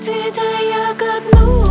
ที่เธออยากกอดหนู